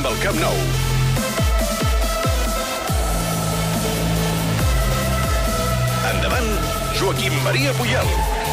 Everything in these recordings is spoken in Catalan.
del Camp Nou. Endavant, Joaquim Maria Puyal.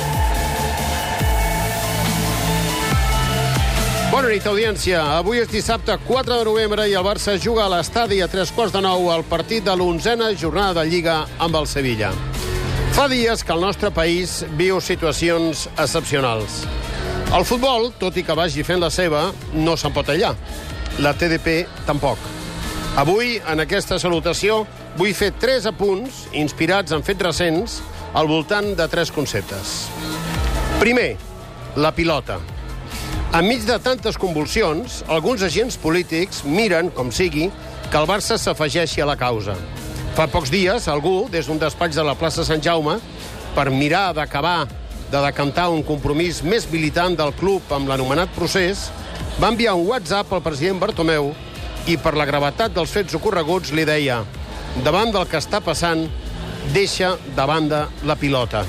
Bona nit, audiència. Avui és dissabte 4 de novembre i el Barça juga a l'estadi a 9:15 al partit de l'11a jornada de Lliga amb el Sevilla. Fa dies que el nostre país viu situacions excepcionals. El futbol, tot i que vagi fent la seva, no se'n pot aïllar. La TDP tampoc. Avui, en aquesta salutació, vull fer 3 apunts inspirats en fets recents al voltant de 3 conceptes. Primer, la pilota. Enmig de tantes convulsions, alguns agents polítics miren, com sigui, que el Barça s'afegeixi a la causa. Fa pocs dies, algú, des d'un despatx de la plaça Sant Jaume, per mirar d'acabar de decantar un compromís més militant del club amb l'anomenat procés, va enviar un WhatsApp al president Bartomeu i, per la gravetat dels fets ocorreguts, li deia: davant del que està passant, deixa de banda la pilota.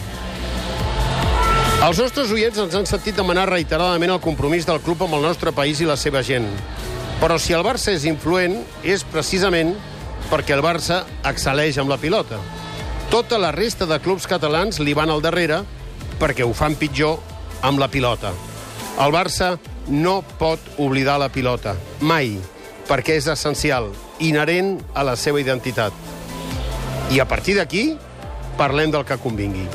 Els nostres oients ens han sentit demanar reiteradament el compromís del club amb el nostre país i la seva gent. Però si el Barça és influent, és precisament perquè el Barça excel·leix amb la pilota. Tota la resta de clubs catalans li van al darrere perquè ho fan pitjor amb la pilota. El Barça no pot oblidar la pilota, mai, perquè és essencial, inherent a la seva identitat. I a partir d'aquí, parlem del que convingui.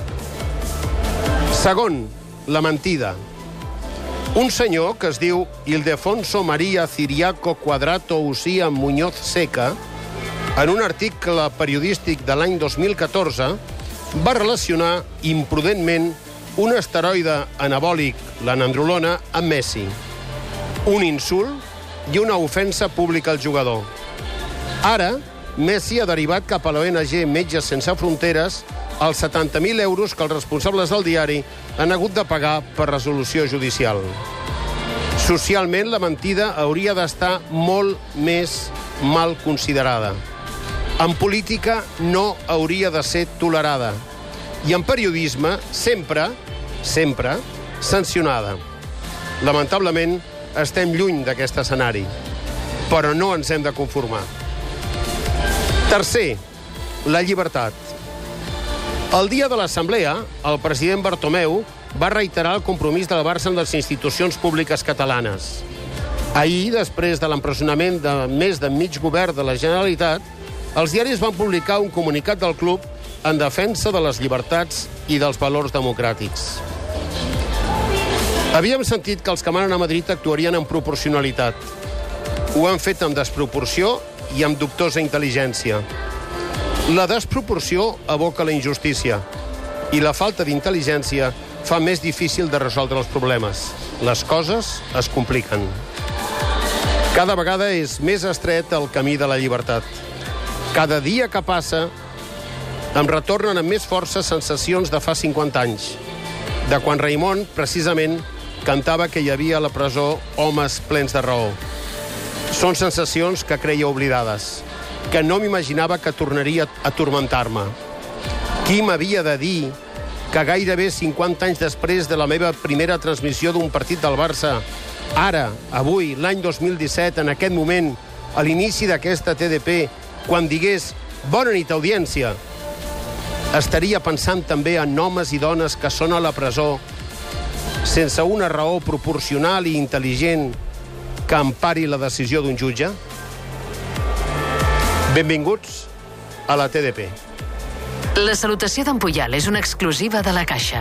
Segon, la mentida. Un senyor que es diu Ildefonso María Ciriaco Cuadrato Ucía Muñoz Seca, en un article periodístic de l'any 2014, va relacionar imprudentment un esteroide anabòlic, la nandrolona, amb Messi. Un insult i una ofensa pública al jugador. Ara, Messi ha derivat cap a l'ONG Metges Sense Fronteres els 70.000 euros que els responsables del diari han hagut de pagar per resolució judicial. Socialment, la mentida hauria d'estar molt més mal considerada. En política no hauria de ser tolerada. I en periodisme, sempre sancionada. Lamentablement, estem lluny d'aquest escenari. Però no ens hem de conformar. Tercer, la llibertat. El dia de l'Assemblea, el president Bartomeu va reiterar el compromís del Barça amb les institucions públiques catalanes. Ahir, després de l'empresonament de més de mig govern de la Generalitat, els diaris van publicar un comunicat del club en defensa de les llibertats i dels valors democràtics. Havíem sentit que els que manen a Madrid actuarien amb proporcionalitat. Ho han fet amb desproporció i amb dubtosa intel·ligència. La desproporció aboca la injustícia i la falta d'intel·ligència fa més difícil de resoldre els problemes. Les coses es compliquen. Cada vegada és més estret el camí de la llibertat. Cada dia que passa em retornen amb més força sensacions de fa 50 anys, de quan Raimon, precisament, cantava que hi havia a la presó homes plens de raó. Són sensacions que creia oblidades, que no m'imaginava que tornaria a atormentar-me. Qui m'havia de dir que gairebé 50 anys després de la meva primera transmissió d'un partit del Barça, ara, avui, l'any 2017, en aquest moment, a l'inici d'aquesta TDP, quan digués «Bona nit, audiència», estaria pensant també en homes i dones que són a la presó sense una raó proporcional i intel·ligent que empari la decisió d'un jutge? Benvinguts a la TDP. La salutació d'en Puyal és una exclusiva de La Caixa.